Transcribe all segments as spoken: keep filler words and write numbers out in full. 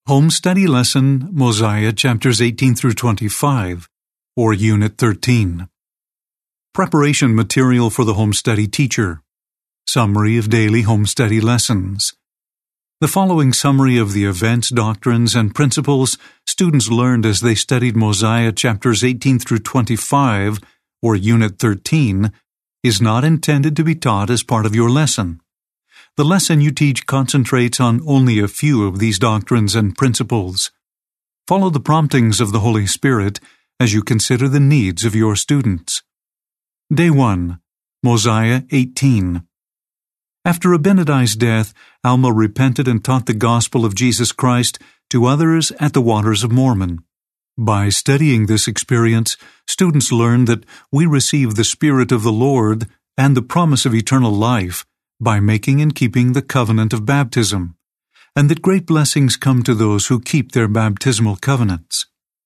Home Study Lesson, Mosiah chapters eighteen through twenty-five, or Unit thirteen. Preparation material for the home study teacher. Summary of daily home study lessons. The following summary of the events, doctrines, and principles students learned as they studied Mosiah chapters eighteen through twenty-five, or Unit thirteen, is not intended to be taught as part of your lesson. The lesson you teach concentrates on only a few of these doctrines and principles. Follow the promptings of the Holy Spirit as you consider the needs of your students. Day one, Mosiah eighteen. After Abinadi's death, Alma repented and taught the gospel of Jesus Christ to others at the Waters of Mormon. By studying this experience, students learn that we receive the Spirit of the Lord and the promise of eternal life by making and keeping the covenant of baptism, and that great blessings come to those who keep their baptismal covenants.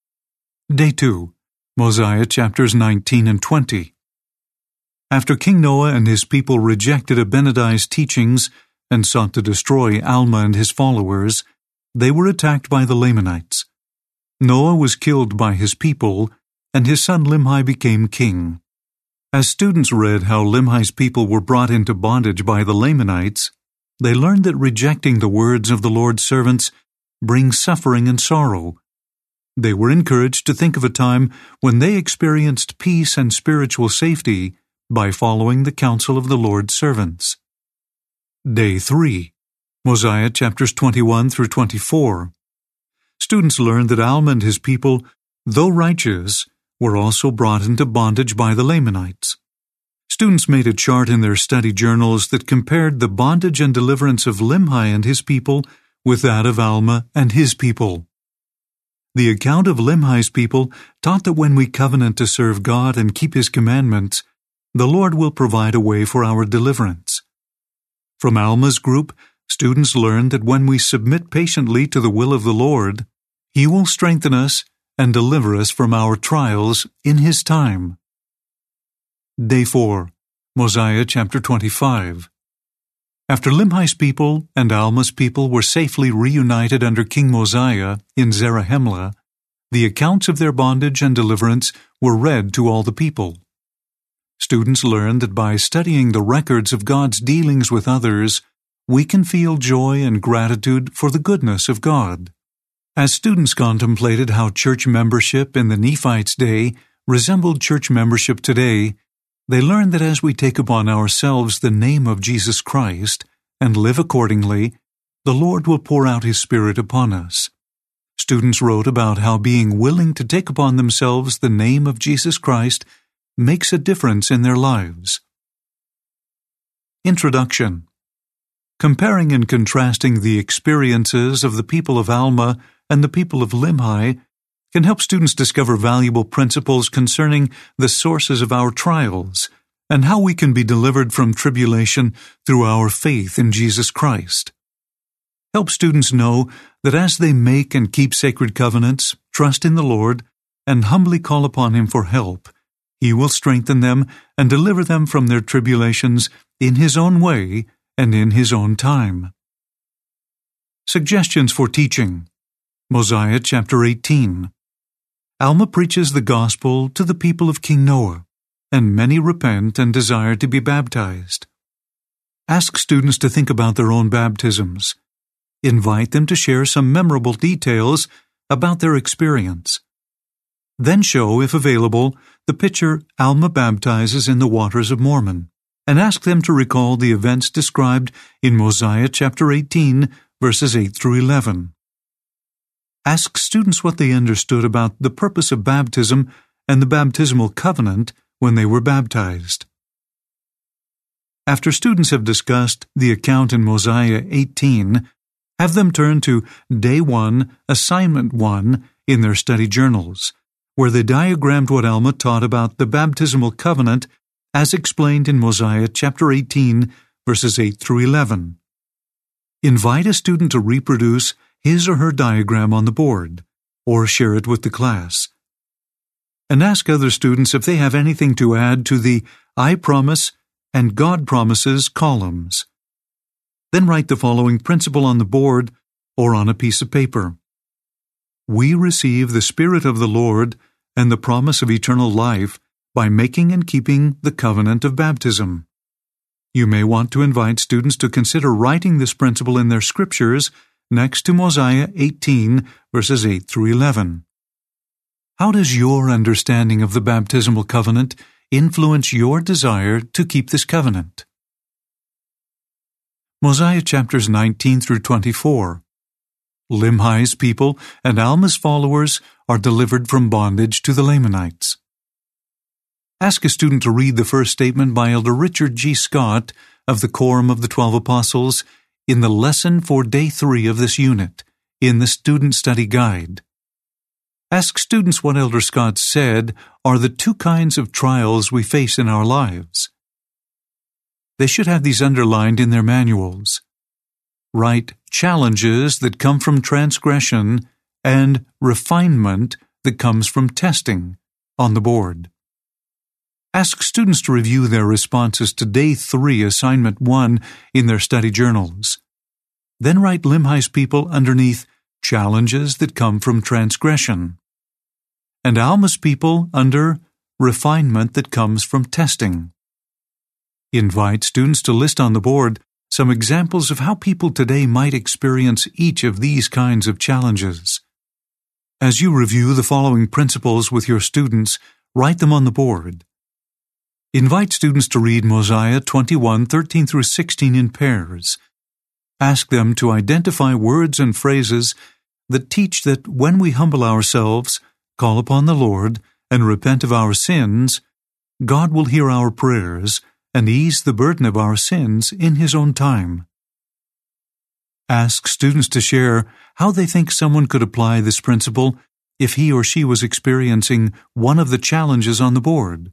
Day two, Mosiah chapters nineteen and twenty. After King Noah and his people rejected Abinadi's teachings and sought to destroy Alma and his followers, they were attacked by the Lamanites. Noah was killed by his people, and his son Limhi became king. As students read how Limhi's people were brought into bondage by the Lamanites, they learned that rejecting the words of the Lord's servants brings suffering and sorrow. They were encouraged to think of a time when they experienced peace and spiritual safety by following the counsel of the Lord's servants. Day three, Mosiah chapters twenty-one through twenty-four. Students learned that Alma and his people, though righteous, were also brought into bondage by the Lamanites. Students made a chart in their study journals that compared the bondage and deliverance of Limhi and his people with that of Alma and his people. The account of Limhi's people taught that when we covenant to serve God and keep His commandments, the Lord will provide a way for our deliverance. From Alma's group, students learned that when we submit patiently to the will of the Lord, He will strengthen us and deliver us from our trials in His time. Day four, Mosiah chapter twenty-five. After Limhi's people and Alma's people were safely reunited under King Mosiah in Zarahemla, the accounts of their bondage and deliverance were read to all the people. Students learned that by studying the records of God's dealings with others, we can feel joy and gratitude for the goodness of God. As students contemplated how church membership in the Nephites' day resembled church membership today, they learned that as we take upon ourselves the name of Jesus Christ and live accordingly, the Lord will pour out His Spirit upon us. Students wrote about how being willing to take upon themselves the name of Jesus Christ makes a difference in their lives. Introduction. Comparing and contrasting the experiences of the people of Alma and the people of Limhi can help students discover valuable principles concerning the sources of our trials and how we can be delivered from tribulation through our faith in Jesus Christ. Help students know that as they make and keep sacred covenants, trust in the Lord, and humbly call upon Him for help, He will strengthen them and deliver them from their tribulations in His own way and in His own time. Suggestions for teaching. Mosiah chapter eighteen. Alma preaches the gospel to the people of King Noah, and many repent and desire to be baptized. Ask students to think about their own baptisms. Invite them to share some memorable details about their experience. Then show, if available, the picture Alma baptizes in the Waters of Mormon, and ask them to recall the events described in Mosiah chapter eighteen, verses eight through eleven. Ask students what they understood about the purpose of baptism and the baptismal covenant when they were baptized. After students have discussed the account in Mosiah eighteen, have them turn to Day one, Assignment one in their study journals, where they diagrammed what Alma taught about the baptismal covenant as explained in Mosiah chapter eighteen, verses eight through eleven. Invite a student to reproduce his or her diagram on the board, or share it with the class. And ask other students if they have anything to add to the I promise and God promises columns. Then write the following principle on the board or on a piece of paper. we receive the Spirit of the Lord and the promise of eternal life by making and keeping the covenant of baptism. You may want to invite students to consider writing this principle in their scriptures next to Mosiah eighteen, verses eight through eleven. How does your understanding of the baptismal covenant influence your desire to keep this covenant? Mosiah chapters nineteen through twenty-four. Limhi's people and Alma's followers are delivered from bondage to the Lamanites. Ask a student to read the first statement by Elder Richard G. Scott of the Quorum of the Twelve Apostles in the lesson for day three of this unit, in the Student Study Guide. Ask students what Elder Scott said are the two kinds of trials we face in our lives. They should have these underlined in their manuals. Write challenges that come from transgression and refinement that comes from testing on the board. Ask students to review their responses to Day three, Assignment one in their study journals. Then write Limhi's people underneath Challenges that come from transgression, and Alma's people under Refinement that comes from testing. Invite students to list on the board some examples of how people today might experience each of these kinds of challenges. As you review the following principles with your students, write them on the board. Invite students to read Mosiah twenty-one, thirteen through sixteen in pairs. Ask them to identify words and phrases that teach that when we humble ourselves, call upon the Lord, and repent of our sins, God will hear our prayers and ease the burden of our sins in His own time. Ask students to share how they think someone could apply this principle if he or she was experiencing one of the challenges on the board.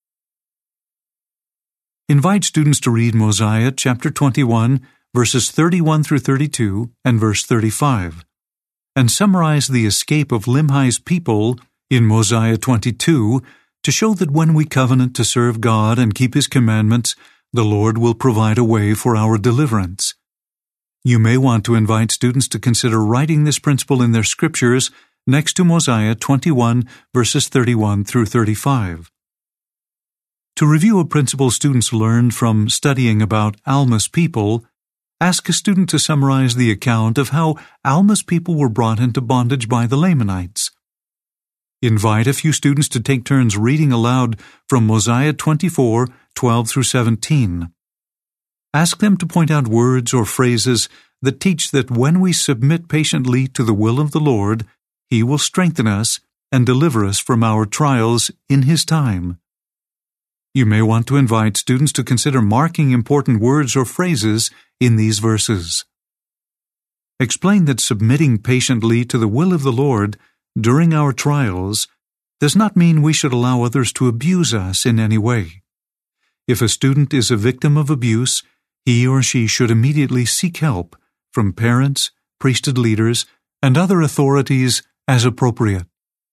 Invite students to read Mosiah chapter twenty-one, verses thirty-one through thirty-two and verse thirty-five, and summarize the escape of Limhi's people in Mosiah twenty-two to show that when we covenant to serve God and keep His commandments, the Lord will provide a way for our deliverance. You may want to invite students to consider writing this principle in their scriptures next to Mosiah twenty-one, verses thirty-one through thirty-five. To review a principle students learned from studying about Alma's people, ask a student to summarize the account of how Alma's people were brought into bondage by the Lamanites. Invite a few students to take turns reading aloud from Mosiah twenty-four, twelve through seventeen. Ask them to point out words or phrases that teach that when we submit patiently to the will of the Lord, He will strengthen us and deliver us from our trials in His time. You may want to invite students to consider marking important words or phrases in these verses. Explain that submitting patiently to the will of the Lord during our trials does not mean we should allow others to abuse us in any way. If a student is a victim of abuse, he or she should immediately seek help from parents, priesthood leaders, and other authorities as appropriate.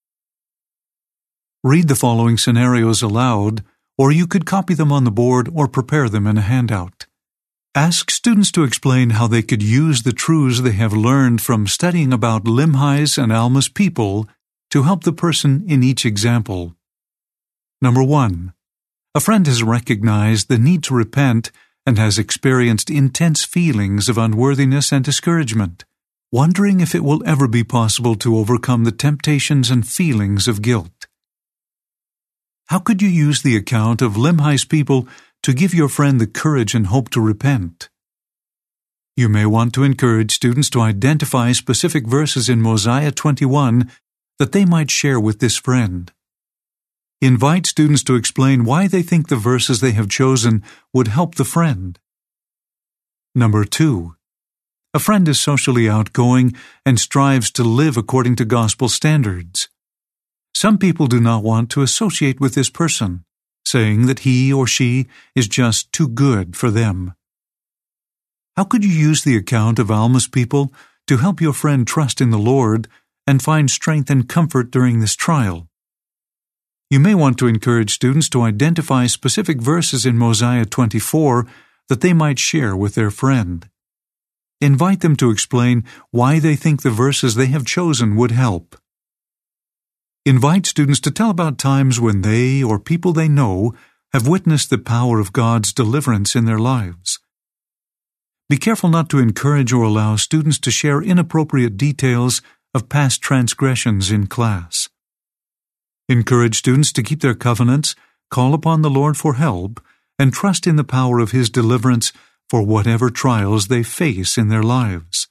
Read the following scenarios aloud, or you could copy them on the board or prepare them in a handout. Ask students to explain how they could use the truths they have learned from studying about Limhi's and Alma's people to help the person in each example. Number one, a friend has recognized the need to repent and has experienced intense feelings of unworthiness and discouragement, wondering if it will ever be possible to overcome the temptations and feelings of guilt. How could you use the account of Limhi's people to give your friend the courage and hope to repent? You may want to encourage students to identify specific verses in Mosiah twenty-one that they might share with this friend. Invite students to explain why they think the verses they have chosen would help the friend. Number two, a friend is socially outgoing and strives to live according to gospel standards. Some people do not want to associate with this person, saying that he or she is just too good for them. How could you use the account of Alma's people to help your friend trust in the Lord and find strength and comfort during this trial? You may want to encourage students to identify specific verses in Mosiah twenty-four that they might share with their friend. Invite them to explain why they think the verses they have chosen would help. Invite students to tell about times when they or people they know have witnessed the power of God's deliverance in their lives. Be careful not to encourage or allow students to share inappropriate details of past transgressions in class. Encourage students to keep their covenants, call upon the Lord for help, and trust in the power of His deliverance for whatever trials they face in their lives.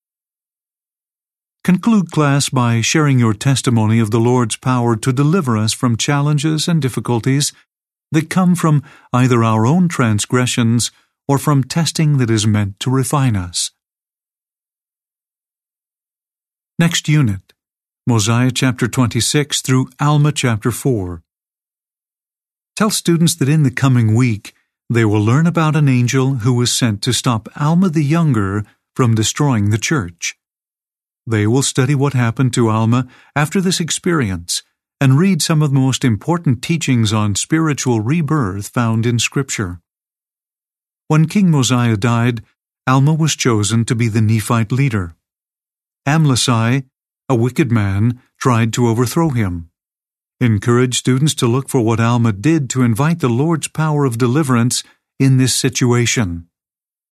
Conclude class by sharing your testimony of the Lord's power to deliver us from challenges and difficulties that come from either our own transgressions or from testing that is meant to refine us. Next unit, Mosiah chapter twenty-six through Alma chapter four. Tell students that in the coming week they will learn about an angel who was sent to stop Alma the Younger from destroying the church. They will study what happened to Alma after this experience and read some of the most important teachings on spiritual rebirth found in Scripture. When King Mosiah died, Alma was chosen to be the Nephite leader. Amlici, a wicked man, tried to overthrow him. Encourage students to look for what Alma did to invite the Lord's power of deliverance in this situation.